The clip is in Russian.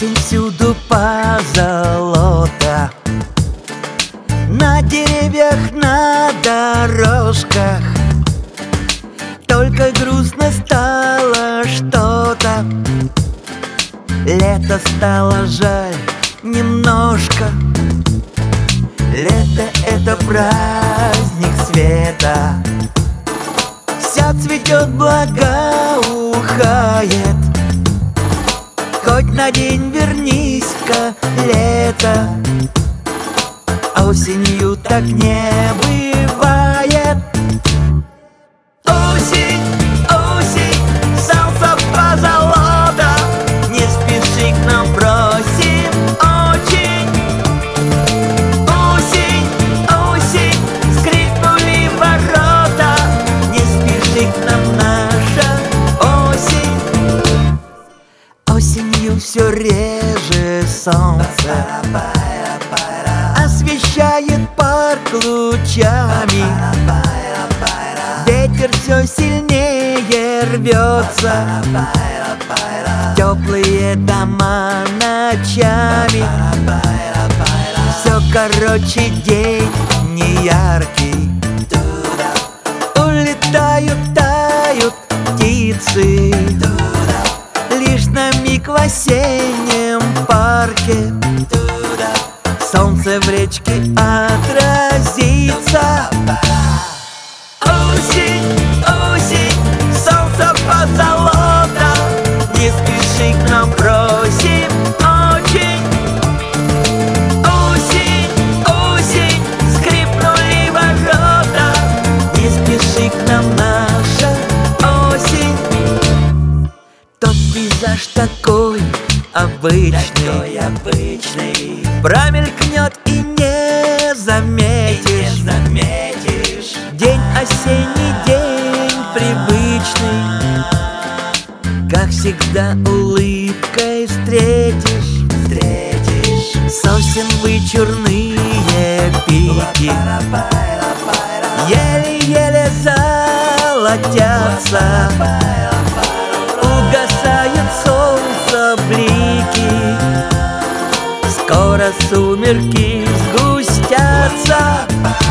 Осень всюду позолота, на деревьях, на дорожках. Только грустно стало что-то, лето стало жаль немножко. Лето — это праздник света, все цветет, благоухает. Хоть на день вернись-ка, лето, осенью так не бывает. Осень, осень, солнце позолота, не спеши к нам, просим очень. Осень, осень, скрипнули ворота, не спеши к нам, наша осень. Осенью все реже солнце освещает парк лучами. Ветер все сильнее рвется, теплые дома ночами. Все короче, день неяркий, улетают, тают птицы. Лишь на миг в осеннем парке солнце в речке отразится. Осень, осень, солнце позолота, не спеши к нам, просим очень. Осень, осень, скрипнули ворота, не спеши к нам, наша осень. Тот пейзаж такой обычный, промелькнет и не заметишь. День осенний, день привычный, как всегда улыбкой встретишь. Сосен вычурные пики еле-еле золотятся, угасает солнце блики, скоро сумерки сгустятся.